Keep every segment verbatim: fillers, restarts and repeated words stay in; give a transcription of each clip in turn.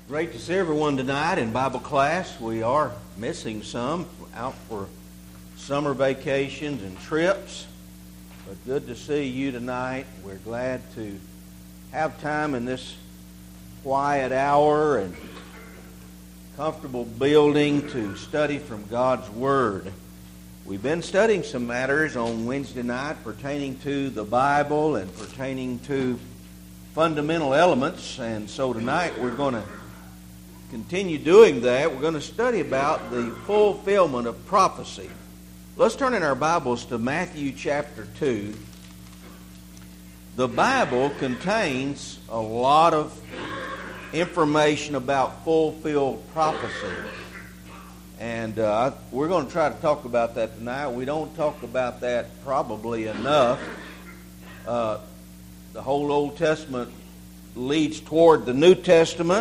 Great to see everyone tonight in Bible class. We are missing some out for summer vacations and trips, but good to see you tonight. We're glad to have time in this quiet hour and comfortable building to study from God's Word. We've been studying some matters on Wednesday night pertaining to the Bible and pertaining to fundamental elements, and so tonight we're going to continue doing that. We're going to study about the fulfillment of prophecy. Let's turn in our Bibles to Matthew chapter two. The Bible contains a lot of information about fulfilled prophecy. And uh, we're going to try to talk about that tonight. We don't talk about that probably enough. Uh, the whole Old Testament leads toward the New Testament.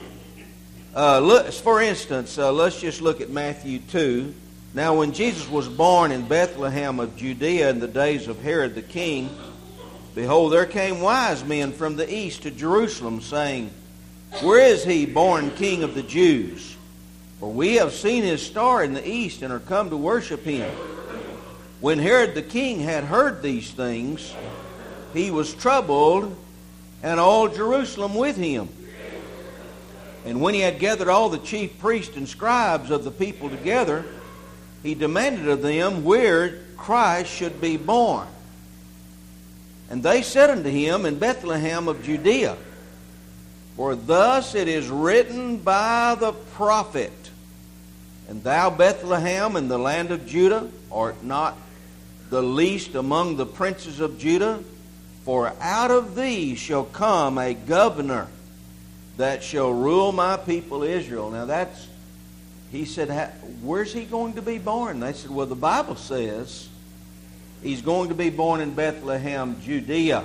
Uh, look, for instance, uh, let's just look at Matthew two. Now, when Jesus was born in Bethlehem of Judea in the days of Herod the king, behold, there came wise men from the east to Jerusalem, saying, Where is he born King of the Jews? For we have seen his star in the east and are come to worship him. When Herod the king had heard these things, he was troubled, and all Jerusalem with him. And when he had gathered all the chief priests and scribes of the people together, he demanded of them where Christ should be born. And they said unto him, In Bethlehem of Judea. For thus it is written by the prophet, And thou, Bethlehem, in the land of Judah, art not the least among the princes of Judah, for out of thee shall come a governor that shall rule my people Israel. Now that's, he said, where's he going to be born? They said, well, the Bible says he's going to be born in Bethlehem, Judea.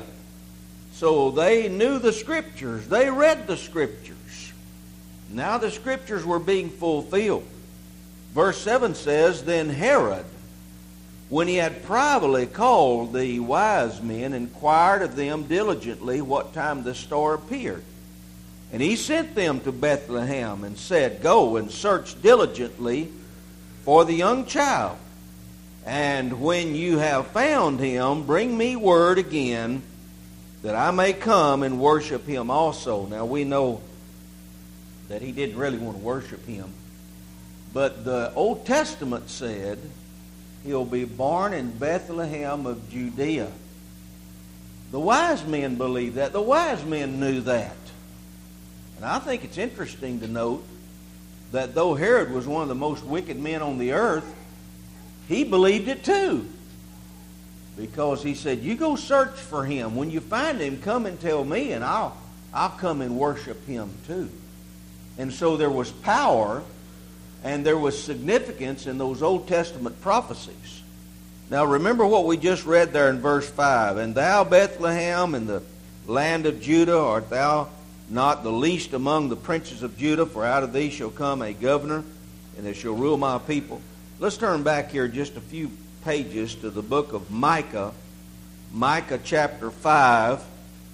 So they knew the Scriptures. They read the Scriptures. Now the Scriptures were being fulfilled. Verse seven says, Then Herod, when he had privately called the wise men, inquired of them diligently what time the star appeared. And he sent them to Bethlehem and said, Go and search diligently for the young child. And when you have found him, bring me word again, that I may come and worship him also. Now we know that he didn't really want to worship him. But the Old Testament said he'll be born in Bethlehem of Judea. The wise men believed that. The wise men knew that. And I think it's interesting to note that though Herod was one of the most wicked men on the earth, he believed it too. Because he said, you go search for him. When you find him, come and tell me, and I'll, I'll come and worship him too. And so there was power and there was significance in those Old Testament prophecies. Now remember what we just read there in verse five. And thou, Bethlehem, in the land of Judah, art thou not the least among the princes of Judah, for out of thee shall come a governor, and it shall rule my people. Let's turn back here just a few pages to the book of Micah, Micah chapter five,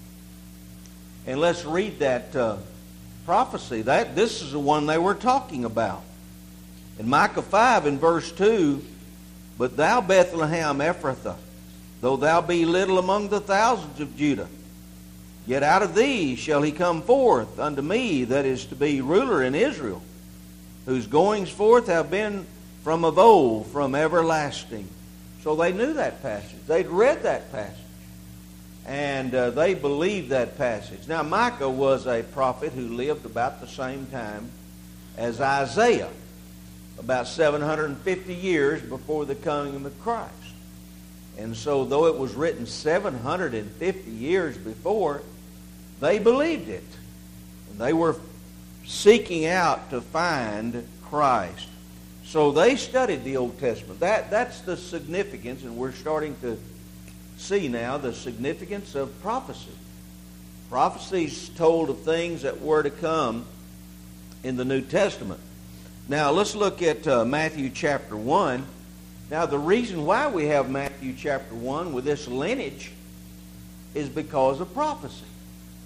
and let's read that uh, prophecy. That this is the one they were talking about. In Micah five in verse two, But thou, Bethlehem Ephrathah, though thou be little among the thousands of Judah, yet out of thee shall he come forth unto me that is to be ruler in Israel, whose goings forth have been from of old, from everlasting. So they knew that passage. They'd read that passage. And uh, they believed that passage. Now Micah was a prophet who lived about the same time as Isaiah, about seven hundred fifty years before the coming of Christ. And so though it was written seven hundred fifty years before, they believed it. And they were seeking out to find Christ. So they studied the Old Testament. That, that's the significance, and we're starting to see now the significance of prophecy. Prophecies told of things that were to come in the New Testament. Now let's look at uh, Matthew chapter one. Now the reason why we have Matthew chapter one with this lineage is because of prophecy.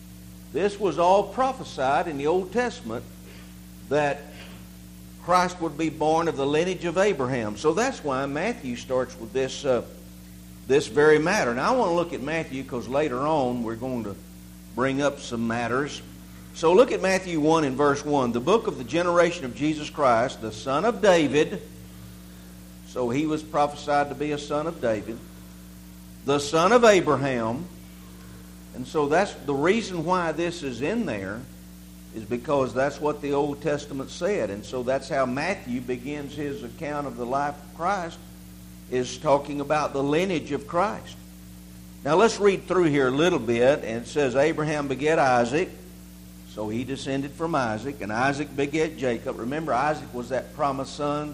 This was all prophesied in the Old Testament, that Christ would be born of the lineage of Abraham. So that's why Matthew starts with this uh, this very matter. Now I want to look at Matthew because later on we're going to bring up some matters. So look at Matthew one and verse one. The book of the generation of Jesus Christ, the son of David. So he was prophesied to be a son of David. The son of Abraham. And so that's the reason why this is in there, is because that's what the Old Testament said. And so that's how Matthew begins his account of the life of Christ, is talking about the lineage of Christ. Now let's read through here a little bit. And it says, Abraham begat Isaac. So he descended from Isaac. And Isaac begat Jacob. Remember, Isaac was that promised son.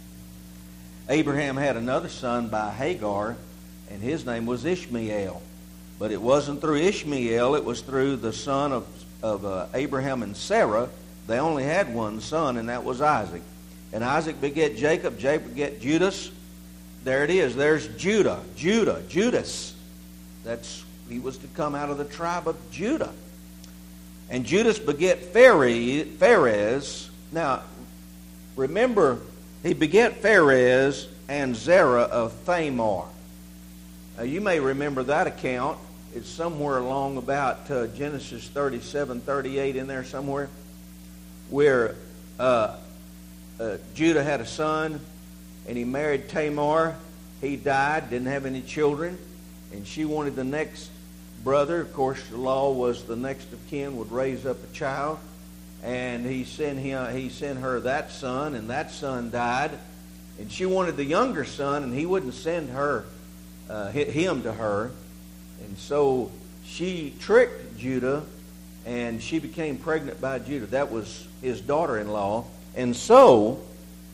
Abraham had another son by Hagar, and his name was Ishmael. But it wasn't through Ishmael, it was through the son of, of uh, Abraham and Sarah. They only had one son, and that was Isaac. And Isaac begat Jacob, Jacob begat Judas. There it is, there's Judah, Judah, Judas. That's, he was to come out of the tribe of Judah. And Judas begat Pharez. Now, remember, he begat Pharez and Zerah of Thamar. Now, you may remember that account. It's somewhere along about uh, Genesis thirty-seven, thirty-eight in there somewhere, where uh, uh, Judah had a son, and he married Tamar. He died, didn't have any children, and she wanted the next brother. Of course, the law was the next of kin would raise up a child, and he sent him. He sent her that son, and that son died, and she wanted the younger son, and he wouldn't send her. Uh, him to her, and so she tricked Judah, and she became pregnant by Judah. That was his daughter-in-law. And so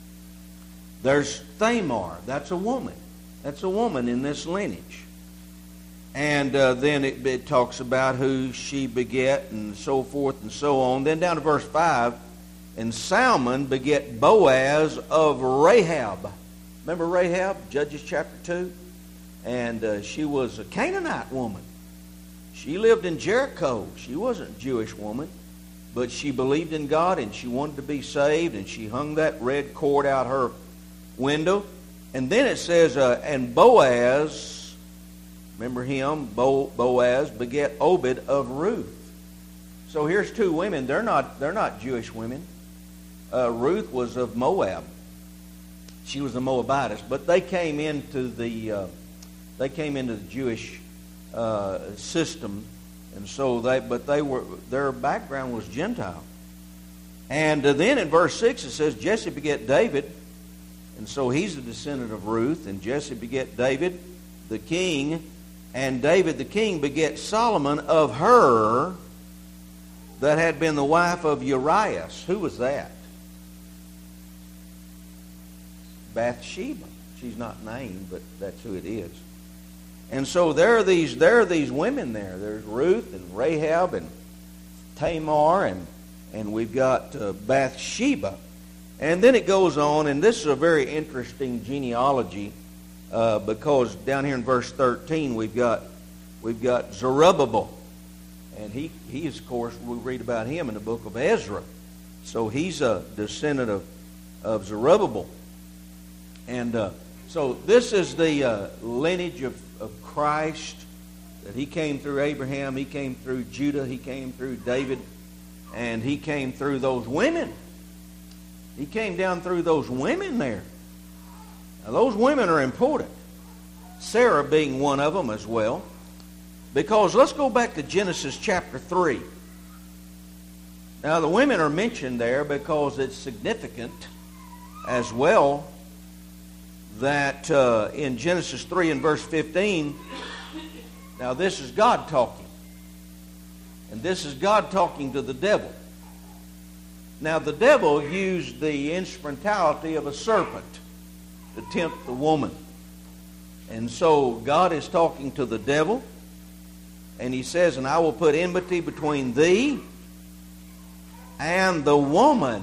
there's Thamar. That's a woman. That's a woman in this lineage. And uh, then it, it talks about who she beget and so forth and so on. Then down to verse five, and Salmon beget Boaz of Rahab. Remember Rahab, Judges chapter two? And uh, she was a Canaanite woman. She lived in Jericho. She wasn't a Jewish woman, but she believed in God and she wanted to be saved, and she hung that red cord out her window. And then it says, uh, and Boaz, remember him, Bo- Boaz beget Obed of Ruth. So here's two women. They're not, they're not Jewish women. Uh, Ruth was of Moab. She was a Moabitess, but they came into the uh, They came into the Jewish uh, system, and so they, but they were, their background was Gentile. And uh, then in verse six it says, Jesse beget David, and so he's a descendant of Ruth, and Jesse beget David, the king, and David the king beget Solomon of her that had been the wife of Urias. Who was that? Bathsheba. She's not named, but that's who it is. And so there are these there are these women there. There's Ruth and Rahab and Tamar, and and we've got uh, Bathsheba. And then it goes on, and this is a very interesting genealogy uh, because down here in verse thirteen we've got we've got Zerubbabel, and he he is, of course, we read about him in the book of Ezra. So he's a descendant of of Zerubbabel, and uh, so this is the uh, lineage of of Christ, that he came through Abraham, he came through Judah, he came through David, and he came through those women. He came down through those women there. Now those women are important. Sarah being one of them as well. Because let's go back to Genesis chapter three. Now the women are mentioned there because it's significant as well that uh, in Genesis three and verse fifteen, now this is God talking. And this is God talking to the devil. Now the devil used the instrumentality of a serpent to tempt the woman. And so God is talking to the devil, and he says, and I will put enmity between thee and the woman,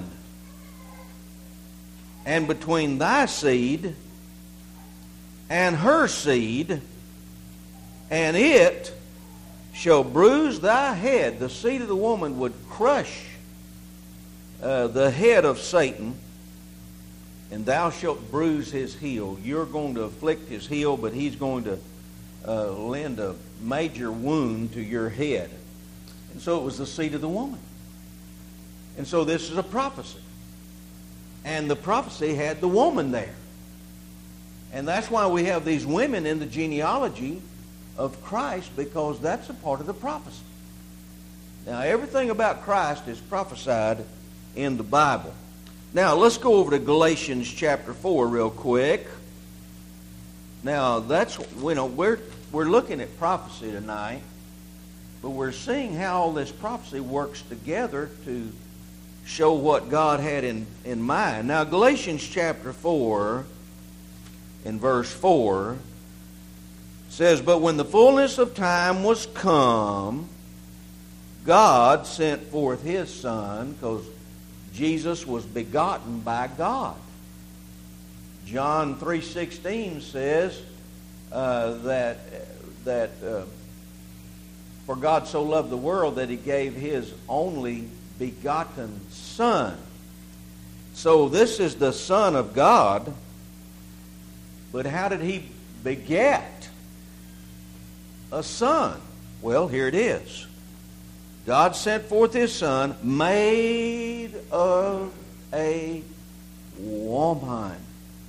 and between thy seed and her seed, and it shall bruise thy head. The seed of the woman would crush uh, the head of Satan, and thou shalt bruise his heel. You're going to afflict his heel, but he's going to uh, lend a major wound to your head. And so it was the seed of the woman. And so this is a prophecy. And the prophecy had the woman there. And that's why we have these women in the genealogy of Christ, because that's a part of the prophecy. Now, everything about Christ is prophesied in the Bible. Now, let's go over to Galatians chapter four real quick. Now, that's, you know, we're, we're looking at prophecy tonight, but we're seeing how all this prophecy works together to show what God had in, in mind. Now, Galatians chapter four, in verse four, says, "But when the fullness of time was come, God sent forth His Son," because Jesus was begotten by God. John three sixteen says uh, that, that uh, for God so loved the world that He gave His only begotten Son. So this is the Son of God. But how did He beget a son? Well, here it is. God sent forth His Son, made of a woman,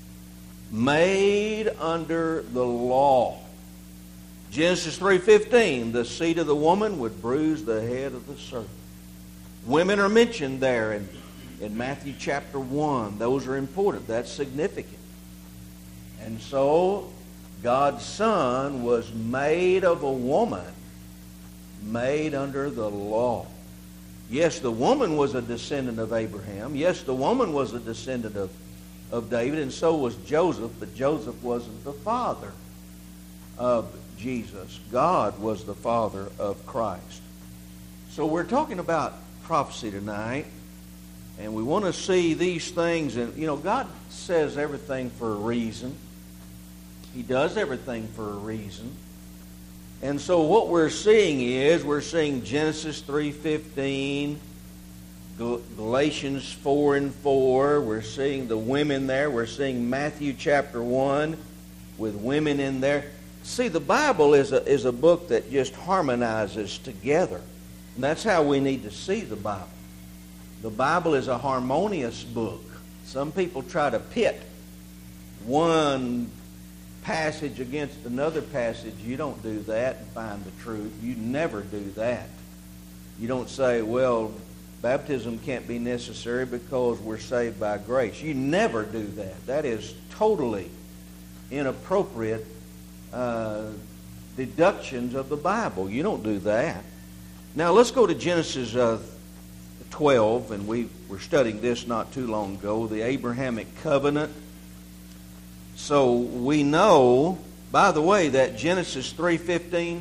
made under the law. Genesis three fifteen, the seed of the woman would bruise the head of the serpent. Women are mentioned there in, in Matthew chapter one. Those are important. That's significant. And so, God's Son was made of a woman, made under the law. Yes, the woman was a descendant of Abraham. Yes, the woman was a descendant of, of David, and so was Joseph, but Joseph wasn't the father of Jesus. God was the father of Christ. So we're talking about prophecy tonight, and we want to see these things. And, you know, God says everything for a reason. He does everything for a reason. And so what we're seeing is, we're seeing Genesis three fifteen, Galatians four and four. We're seeing the women there. We're seeing Matthew chapter one with women in there. See, the Bible is a, is a book that just harmonizes together. And that's how we need to see the Bible. The Bible is a harmonious book. Some people try to pit one passage against another passage. You don't do that and find the truth. You never do that. You don't say, well, baptism can't be necessary because we're saved by grace. You never do that. That is totally inappropriate uh, deductions of the Bible. You don't do that. Now let's go to Genesis uh, twelve, and we were studying this not too long ago, the Abrahamic covenant. So we know, by the way, that Genesis three fifteen,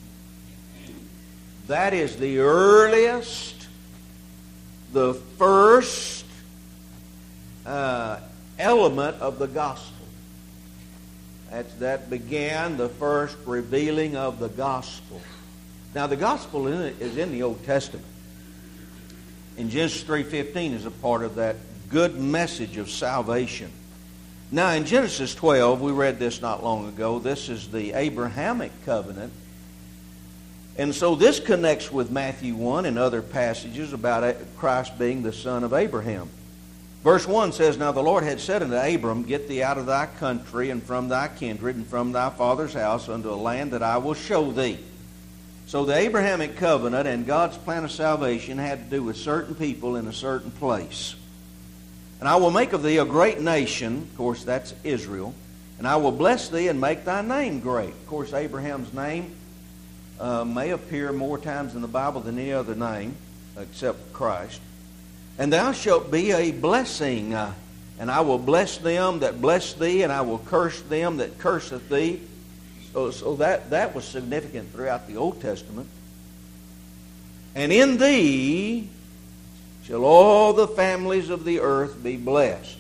that is the earliest, the first uh, element of the gospel. That's, that began the first revealing of the gospel. Now the gospel in it is in the Old Testament. And Genesis three fifteen is a part of that good message of salvation. Now in Genesis twelve, we read this not long ago, this is the Abrahamic covenant. And so this connects with Matthew one and other passages about Christ being the son of Abraham. Verse one says, "Now the Lord had said unto Abram, Get thee out of thy country, and from thy kindred, and from thy father's house, unto a land that I will show thee." So the Abrahamic covenant and God's plan of salvation had to do with certain people in a certain place. "And I will make of thee a great nation," of course that's Israel, "and I will bless thee and make thy name great." Of course Abraham's name uh, may appear more times in the Bible than any other name except Christ. "And thou shalt be a blessing, uh, and I will bless them that bless thee, and I will curse them that curseth thee." So, so that, that was significant throughout the Old Testament. "And in thee shall all the families of the earth be blessed."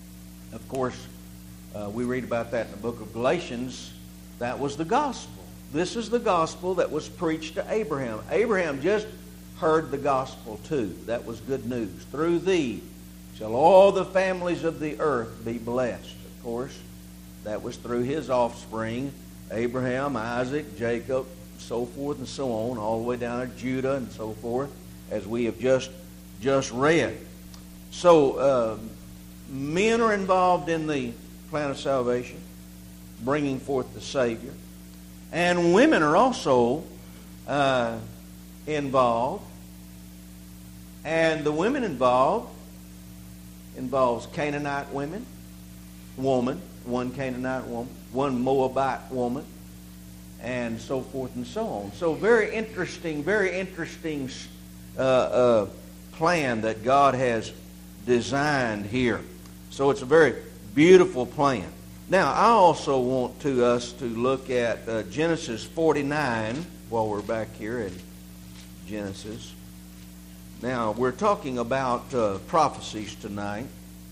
Of course, uh, we read about that in the book of Galatians. That was the gospel. this is the gospel that was preached to Abraham. Abraham just heard the gospel too. That was good news. Through thee shall all the families of the earth be blessed. Of course, that was through his offspring, Abraham, Isaac, Jacob, so forth and so on, all the way down to Judah and so forth, as we have just, just read. So, uh, men are involved in the plan of salvation, bringing forth the Savior. And women are also uh, involved. And the women involved involves Canaanite women, woman, one Canaanite woman, one Moabite woman, and so forth and so on. So very interesting, very interesting uh, uh, plan that God has designed here. So it's a very beautiful plan. Now, I also want to us to look at uh, Genesis forty-nine while we're back here in Genesis. Now, we're talking about uh, prophecies tonight.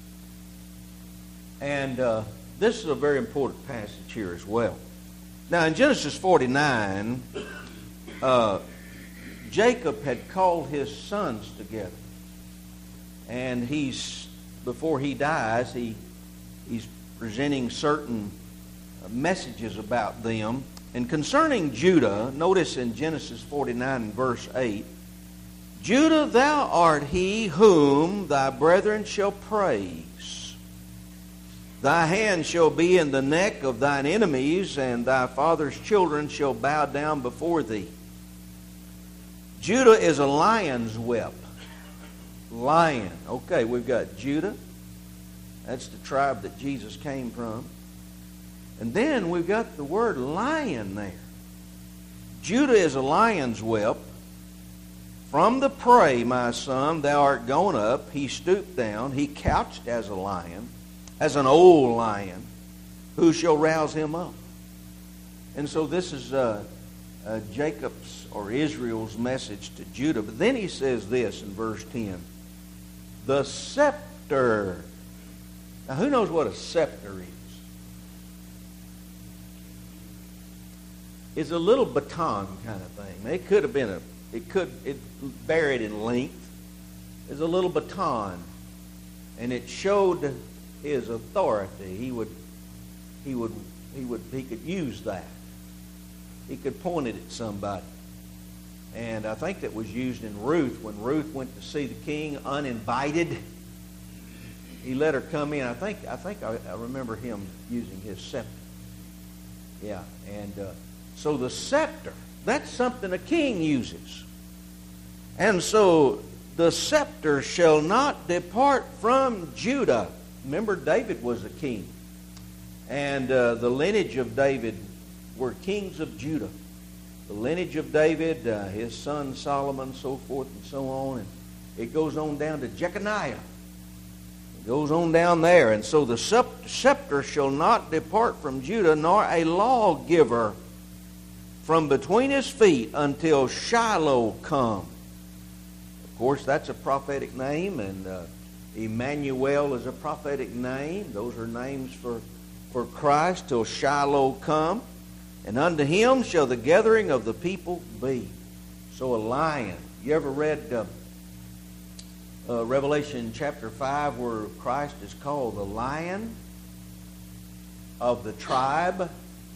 And uh, this is a very important passage here as well. Now, in Genesis forty-nine, uh, Jacob had called his sons together. And he's, before he dies, he he's presenting certain messages about them. And concerning Judah, notice in Genesis forty-nine and verse eight, Judah, thou art he whom thy brethren shall praise. Thy hand shall be in the neck of thine enemies, and thy father's children shall bow down before thee. Judah is a lion's whelp. Lion. Okay, we've got Judah. That's the tribe that Jesus came from. And then we've got the word lion there. Judah is a lion's whelp. From the prey, my son, thou art gone up. He stooped down. He couched as a lion, as an old lion. Who shall rouse him up? And so this is uh, uh, Jacob's or Israel's message to Judah. But then he says this in verse ten. The scepter. Now, who knows what a scepter is? It's a little baton kind of thing. It could have been a, it could, it varied in length. It's a little baton. And it showed his authority. He would, he would, he would, he could use that. He could point it at somebody. And I think that was used in Ruth. When Ruth went to see the king uninvited, he let her come in. I think I think I, I remember him using his scepter. Yeah, and uh, so the scepter, that's something a king uses. And so the scepter shall not depart from Judah. Remember, David was a king. And uh, the lineage of David were kings of Judah. The lineage of David, uh, his son Solomon, so forth and so on. And it goes on down to Jeconiah. It goes on down there. And so the scepter shall not depart from Judah, nor a lawgiver from between his feet until Shiloh come. Of course, that's a prophetic name, and uh, Emmanuel is a prophetic name. Those are names for, for Christ, till Shiloh come. And unto him shall the gathering of the people be. So a lion. You ever read uh, uh, Revelation chapter five where Christ is called the Lion of the tribe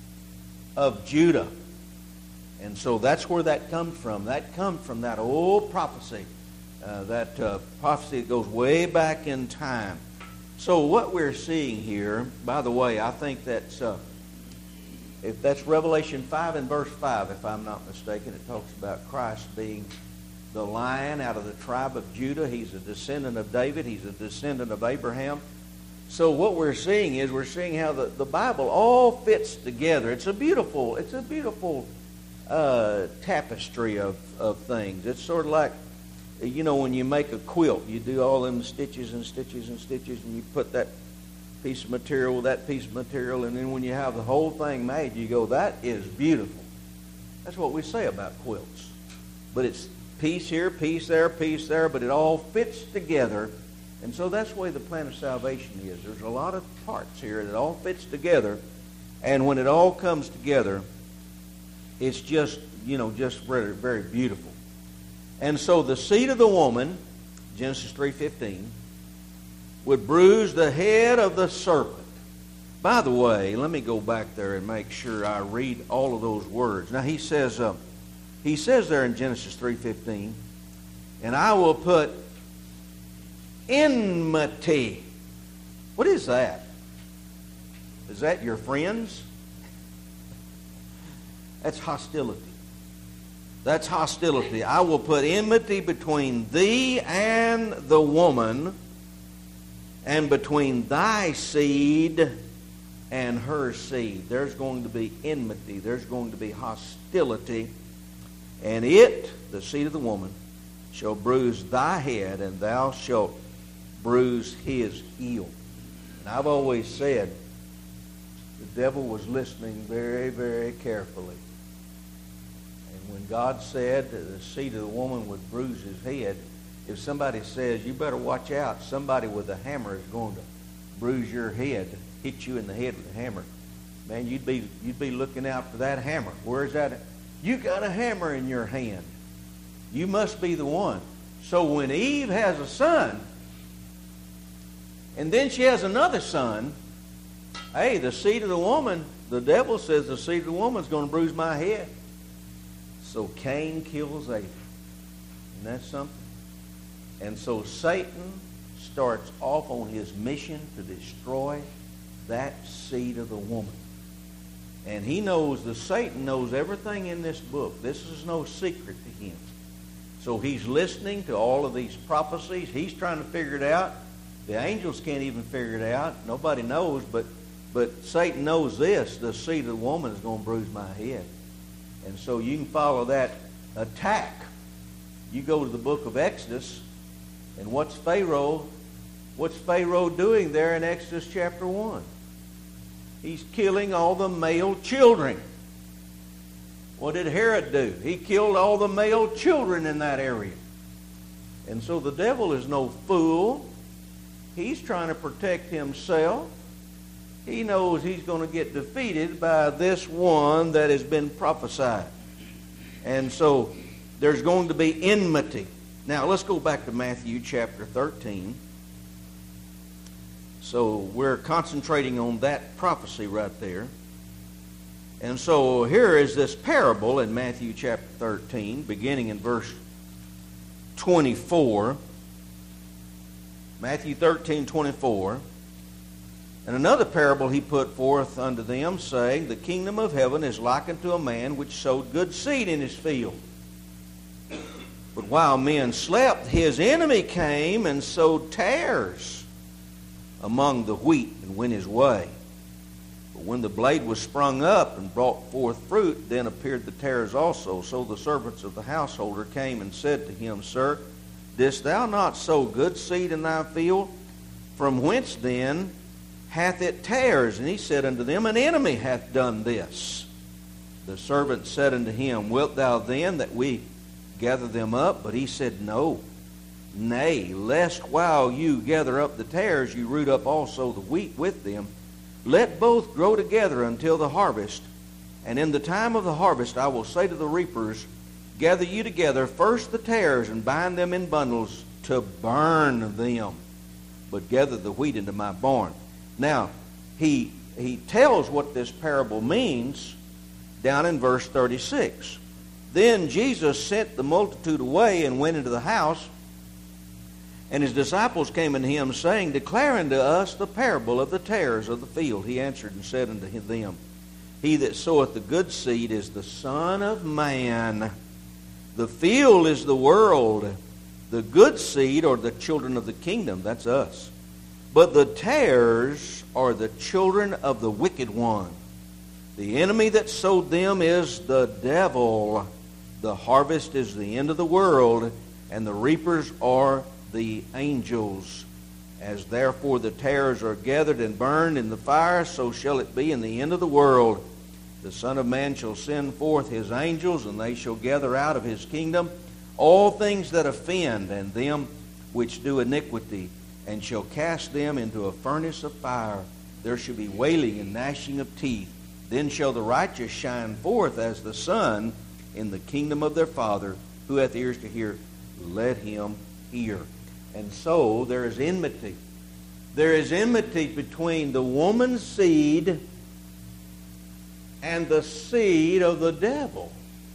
of Judah? And so that's where that comes from. That comes from that old prophecy. Uh, that uh, prophecy that goes way back in time. So what we're seeing here, by the way, I think that's... Uh, If that's Revelation five and verse five, if I'm not mistaken, it talks about Christ being the lion out of the tribe of Judah. He's a descendant of David. He's a descendant of Abraham. So what we're seeing is we're seeing how the, the Bible all fits together. It's a beautiful, it's a beautiful uh, tapestry of, of things. It's sort of like, you know, when you make a quilt, you do all them stitches and stitches and stitches, and you put that piece of material with that piece of material, and then when you have the whole thing made, you go, that is beautiful. That's what we say about quilts. But it's piece here, piece there, piece there, but it all fits together. And so that's the way the plan of salvation is. There's a lot of parts here that all fits together, and when it all comes together, it's just, you know, just very, very beautiful. And so the seed of the woman, Genesis three fifteen, would bruise the head of the serpent. By the way, let me go back there and make sure I read all of those words. Now he says, uh, he says there in Genesis three fifteen, and I will put enmity. What is that? Is that your friends? That's hostility. That's hostility. I will put enmity between thee and the woman, and between thy seed and her seed. There's going to be enmity. There's going to be hostility. And it, the seed of the woman, shall bruise thy head, and thou shalt bruise his heel. And I've always said the devil was listening very, very carefully. And when God said that the seed of the woman would bruise his head, if somebody says, you better watch out, somebody with a hammer is going to bruise your head, hit you in the head with a hammer, man, you'd be you'd be looking out for that hammer. Where's that? You got a hammer in your hand. You must be the one. So when Eve has a son, and then she has another son, hey, the seed of the woman, the devil says the seed of the woman is going to bruise my head. So Cain kills Abel. Isn't that something? And so Satan starts off on his mission to destroy that seed of the woman. And he knows, the Satan knows everything in this book. This is no secret to him. So he's listening to all of these prophecies. He's trying to figure it out. The angels can't even figure it out. Nobody knows, but but Satan knows this. The seed of the woman is going to bruise my head. And so you can follow that attack. You go to the book of Exodus, and what's Pharaoh, what's Pharaoh doing there in Exodus chapter one? He's killing all the male children. What did Herod do? He killed all the male children in that area. And so the devil is no fool. He's trying to protect himself. He knows he's going to get defeated by this one that has been prophesied. And so there's going to be enmity. Now let's go back to Matthew chapter thirteen. So we're concentrating on that prophecy right there. And so here is this parable in Matthew chapter thirteen, beginning in verse twenty-four. Matthew thirteen, twenty-four. And another parable he put forth unto them, saying, the kingdom of heaven is likened to a man which sowed good seed in his field. But while men slept, his enemy came and sowed tares among the wheat and went his way. But when the blade was sprung up and brought forth fruit, then appeared the tares also. So the servants of the householder came and said to him, Sir, didst thou not sow good seed in thy field? From whence then hath it tares? And he said unto them, An enemy hath done this. The servant said unto him, Wilt thou then that we gather them up? But he said, No. Nay, lest while you gather up the tares, you root up also the wheat with them. Let both grow together until the harvest. And in the time of the harvest I will say to the reapers, Gather you together first the tares, and bind them in bundles to burn them, but gather the wheat into my barn. Now, he, he tells what this parable means down in verse thirty-six. Then Jesus sent the multitude away and went into the house, and his disciples came unto him, saying, Declare unto us the parable of the tares of the field. He answered and said unto them, He that soweth the good seed is the Son of Man. The field is the world. The good seed are the children of the kingdom. That's us. But the tares are the children of the wicked one. The enemy that sowed them is the devil. The harvest is the end of the world, and the reapers are the angels. As therefore the tares are gathered and burned in the fire, so shall it be in the end of the world. The Son of Man shall send forth his angels, and they shall gather out of his kingdom all things that offend, and them which do iniquity, and shall cast them into a furnace of fire. There shall be wailing and gnashing of teeth. Then shall the righteous shine forth as the sun in the kingdom of their Father. Who hath ears to hear, let him hear. And so there is enmity. There is enmity between the woman's seed and the seed of the devil.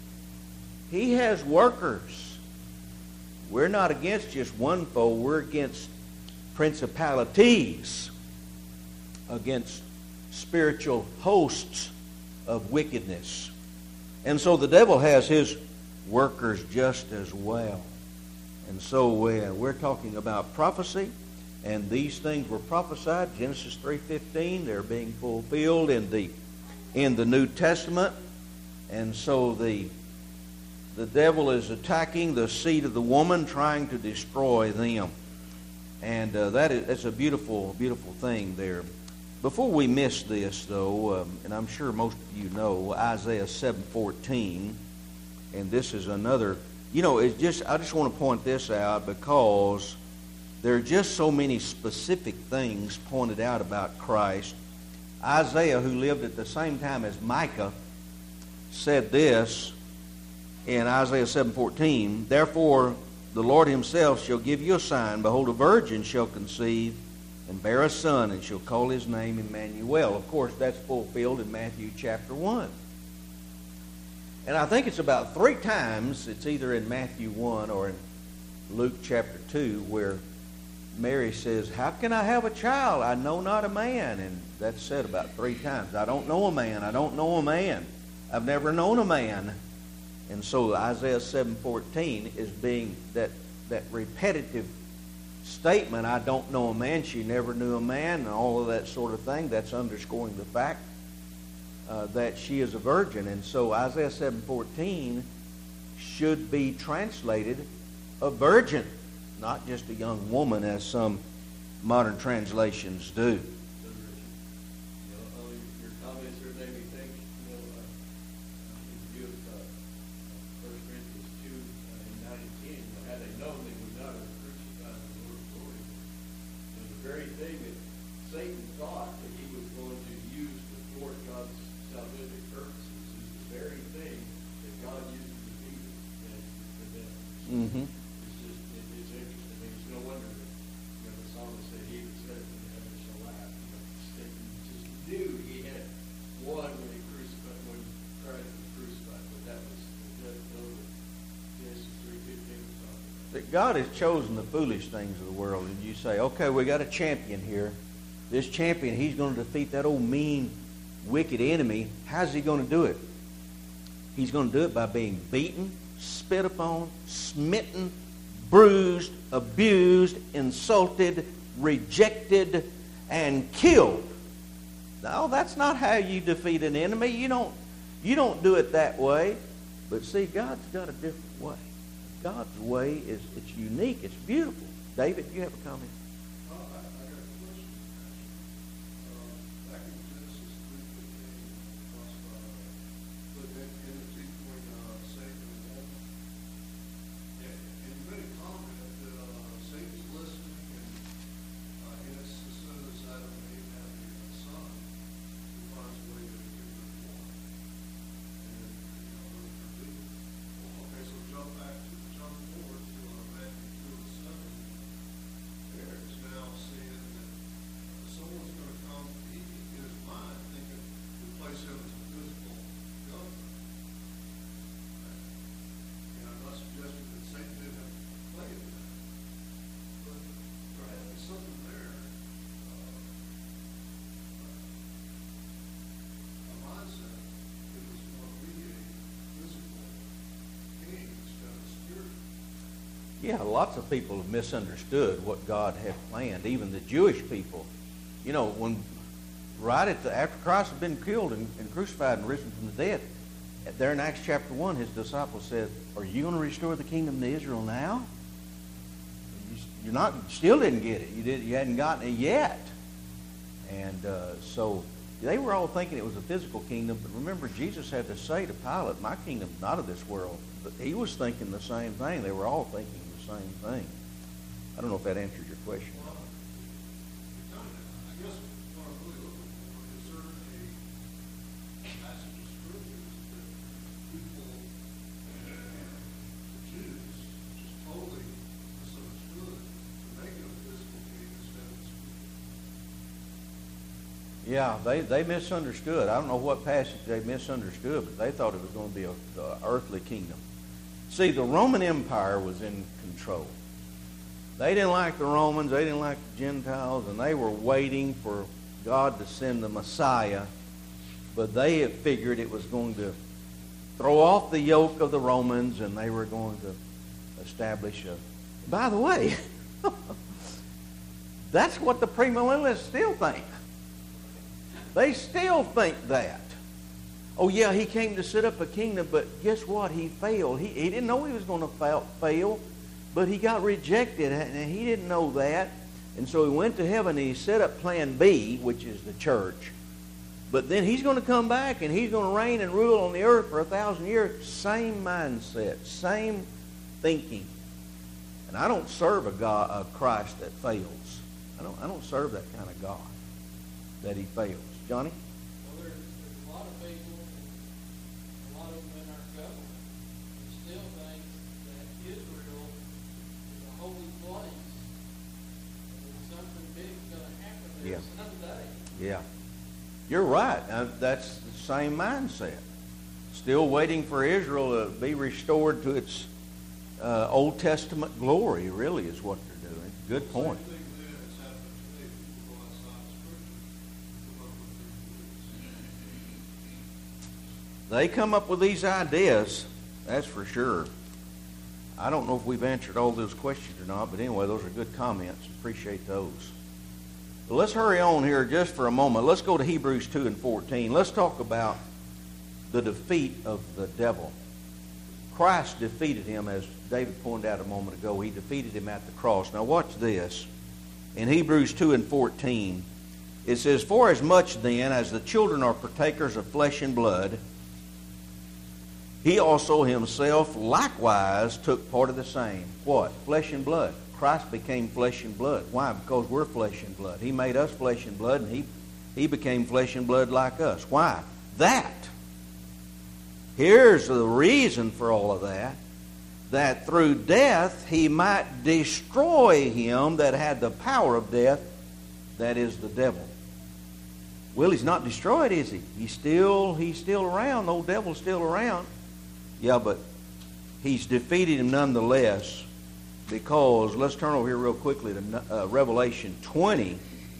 He has workers. We're not against just one foe. We're against principalities, against spiritual hosts of wickedness. And so the devil has his workers just as well. And so uh, we're talking about prophecy, and these things were prophesied, Genesis three fifteen. They're being fulfilled in the in the New Testament. And so the the devil is attacking the seed of the woman, trying to destroy them. And uh, that is that's a beautiful, beautiful thing there. Before we miss this, though, um, and I'm sure most of you know, Isaiah seven fourteen, and this is another, you know, it's just I just want to point this out because there are just so many specific things pointed out about Christ. Isaiah, who lived at the same time as Micah, said this in Isaiah seven fourteen, therefore the Lord himself shall give you a sign. Behold, a virgin shall conceive and bear a son, and shall call his name Emmanuel. Of course, that's fulfilled in Matthew chapter one. And I think it's about three times, it's either in Matthew one or in Luke chapter two, where Mary says, how can I have a child? I know not a man. And that's said about three times. I don't know a man. I don't know a man. I've never known a man. And so Isaiah seven fourteen is being that, that repetitive statement, I don't know a man, she never knew a man, and all of that sort of thing. That's underscoring the fact uh, that she is a virgin. And so Isaiah seven fourteen should be translated a virgin, not just a young woman as some modern translations do. Mm-hmm. It's just, it, it's interesting. It's no wonder that, you know, the psalmist said, he that says in heaven shall laugh. You know, Satan just knew he had won when he crucified, when Christ was crucified. But that was, that, those were Genesis three fifteen was talking about. That God has chosen the foolish things of the world, and you say, okay, we got a champion here. This champion, he's going to defeat that old mean, wicked enemy. How's he going to do it? He's going to do it by being beaten, spit upon, smitten, bruised, abused, insulted, rejected, and killed. No, that's not how you defeat an enemy. You don't, you don't do it that way. But see, God's got a different way. God's way is it's unique. It's beautiful. David, you have a comment? Oh, I, I got a question. Um, back in Genesis three fifteen, but then in the two point uh, Satan and woman, and, and you made a comment that uh, Satan's listening, and uh, and it's as soon as Adam and Eve have a son, he finds a way to get rid of one, and you know, reproduce. Well, okay, so jump back to jump forward to uh, Matthew two and seven. There is now saying that someone's going to come, he, in his mind, thinking to place him as a physical governor. And I'm not suggesting that Satan didn't have to play in that. But there had to be something there. Uh, a mindset that was going to be a physical king instead of spiritual. Yeah, lots of people have misunderstood what God had planned, even the Jewish people. You know, when right at the, after Christ had been killed and, and crucified and risen from the dead, there in Acts chapter one, his disciples said, are you going to restore the kingdom to Israel now? You, you're not, you still didn't get it. You, did, you hadn't gotten it yet. And uh, so they were all thinking it was a physical kingdom, but remember, Jesus had to say to Pilate, my kingdom's not of this world. But he was thinking the same thing. They were all thinking the same thing. I don't know if that answers your question. Well, I guess what I'm really looking for is there a Yeah, they, they misunderstood. I don't know what passage they misunderstood, but they thought it was going to be a, the earthly kingdom. See, the Roman Empire was in control. They didn't like the Romans, they didn't like the Gentiles, and they were waiting for God to send the Messiah, but they had figured it was going to throw off the yoke of the Romans, and they were going to establish a... By the way, that's what the premillennialists still think. They still think that. Oh, yeah, he came to set up a kingdom, but guess what? He failed. He, he didn't know he was going to fail, fail, but he got rejected, and he didn't know that. And so he went to heaven, and he set up plan B, which is the church. But then he's going to come back, and he's going to reign and rule on the earth for a thousand years. Same mindset, same thinking. And I don't serve a God, a Christ that fails. I don't, I don't serve that kind of God, that he fails. Johnny? Well, there's, there's a lot of people, and a lot of them in our government, who still think that Israel is a holy place, and something big's going to happen there Yeah. someday. Yeah. You're right. Uh, that's the same mindset. Still waiting for Israel to be restored to its uh, Old Testament glory, really, is what they're doing. Good point. Same thing there that's happening today. People go outside of Scripture, come up with their beliefs. They come up with these ideas, that's for sure. I don't know if we've answered all those questions or not, but anyway, those are good comments. Appreciate those. But let's hurry on here just for a moment. Let's go to Hebrews two and fourteen. Let's talk about the defeat of the devil. Christ defeated him, as David pointed out a moment ago. He defeated him at the cross. Now watch this. In Hebrews two and fourteen, it says, "For as much then as the children are partakers of flesh and blood, he also himself likewise took part of the same." What? Flesh and blood. Christ became flesh and blood. Why? Because we're flesh and blood. He made us flesh and blood, and he, he became flesh and blood like us. Why? That. Here's the reason for all of that. That through death he might destroy him that had the power of death, that is the devil. Well, he's not destroyed, is he? He's still, he's still around. The old devil's still around. Yeah, but he's defeated him nonetheless, because, let's turn over here real quickly to uh, Revelation twenty.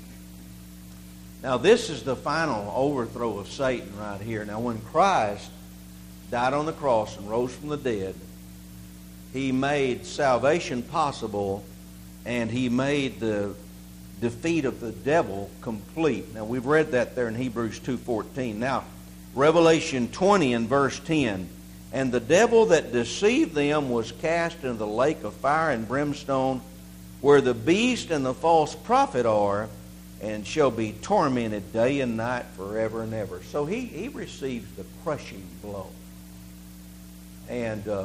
Now, this is the final overthrow of Satan right here. Now, when Christ died on the cross and rose from the dead, he made salvation possible, and he made the defeat of the devil complete. Now, we've read that there in Hebrews two fourteen. Now, Revelation twenty and verse ten. "And the devil that deceived them was cast into the lake of fire and brimstone, where the beast and the false prophet are, and shall be tormented day and night forever and ever." So he, he receives the crushing blow. And, uh,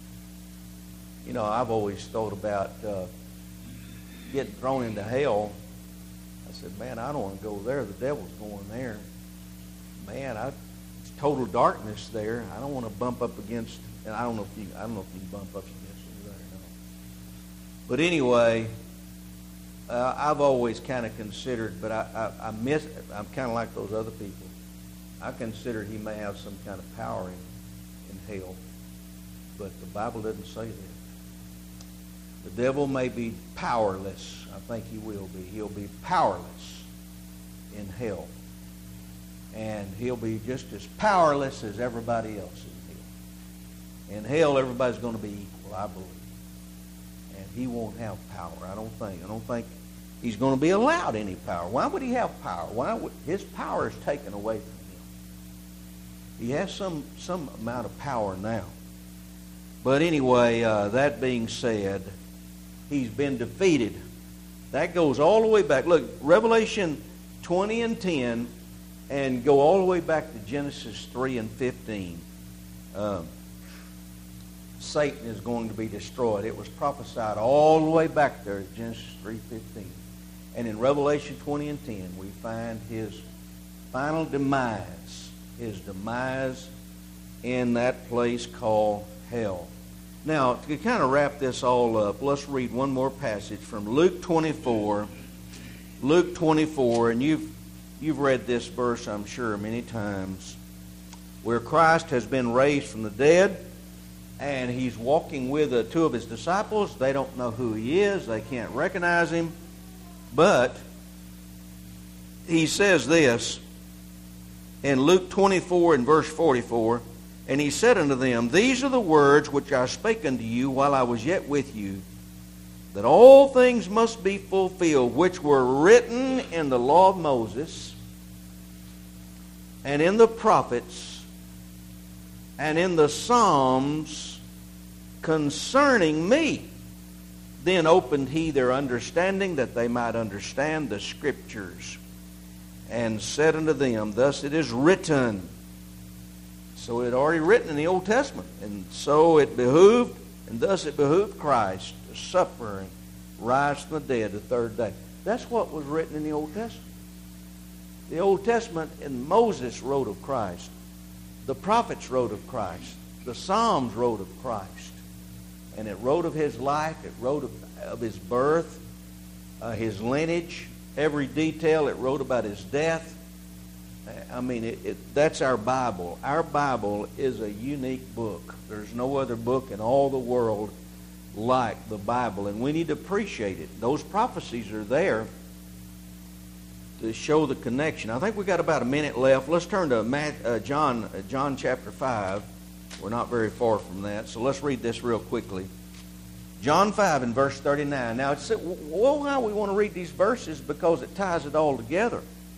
you know, I've always thought about uh, getting thrown into hell. I said, man, I don't want to go there. The devil's going there. Man, I... total darkness there. I don't want to bump up against, and I don't know if you, I don't know if you can bump up against it or not. But anyway, uh, I've always kind of considered, but I, I, I miss. I'm kind of like those other people. I consider he may have some kind of power in, in hell, but the Bible doesn't say that. The devil may be powerless. I think he will be. He'll be powerless in hell. And he'll be just as powerless as everybody else in hell. In hell, everybody's going to be equal, I believe. And he won't have power, I don't think. I don't think he's going to be allowed any power. Why would he have power? Why would his power is taken away from him? He has some, some amount of power now. But anyway, uh, that being said, he's been defeated. That goes all the way back. Look, Revelation twenty and ten, and go all the way back to Genesis three and fifteen. Um, Satan is going to be destroyed. It was prophesied all the way back there at Genesis three fifteen. And in Revelation twenty and ten, we find his final demise. His demise in that place called hell. Now, to kind of wrap this all up, let's read one more passage from Luke twenty-four. Luke twenty-four, and you've You've read this verse, I'm sure, many times, where Christ has been raised from the dead, and he's walking with uh, two of his disciples. They don't know who he is. They can't recognize him. But he says this in Luke twenty-four and verse forty-four, and he said unto them, These are the words which I spake unto you while I was yet with you, that all things must be fulfilled, which were written in the law of Moses, and in the prophets, and in the Psalms concerning me. Then opened he their understanding, that they might understand the Scriptures, and said unto them, Thus it is written. So it had already written in the Old Testament. And so it behooved, and thus it behooved Christ to suffer and rise from the dead the third day. That's what was written in the Old Testament. The Old Testament, and Moses wrote of Christ. The prophets wrote of Christ. The Psalms wrote of Christ. And it wrote of his life. It wrote of, of his birth, uh, his lineage, every detail. It wrote about his death. I mean, it, it, that's our Bible. Our Bible is a unique book. There's no other book in all the world like the Bible, and we need to appreciate it. Those prophecies are there to show the connection. I think we've got about a minute left. Let's turn to Matt, uh, John, uh, John chapter five. We're not very far from that, so let's read this real quickly. John five and verse thirty-nine. Now, it's, well, why we want to read these verses? Because it ties it all together.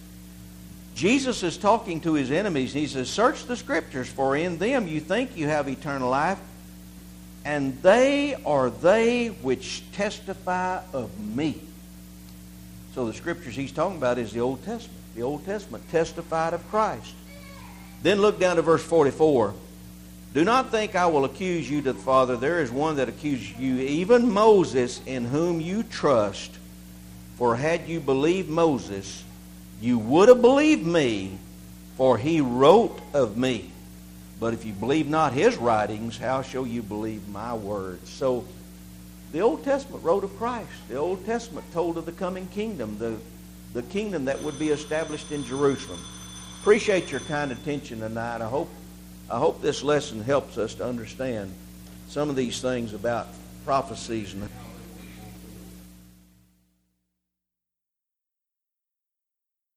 Jesus is talking to his enemies. He says, Search the Scriptures, for in them you think you have eternal life, and they are they which testify of me. So the Scriptures he's talking about is the Old Testament. The Old Testament testified of Christ. Then look down to verse forty-four. Do not think I will accuse you to the Father. There is one that accuses you, even Moses, in whom you trust. For had you believed Moses, you would have believed me, for he wrote of me. But if you believe not his writings, how shall you believe my words? So the Old Testament wrote of Christ. The Old Testament told of the coming kingdom, the, the kingdom that would be established in Jerusalem. Appreciate your kind attention tonight. I hope, I hope this lesson helps us to understand some of these things about prophecies and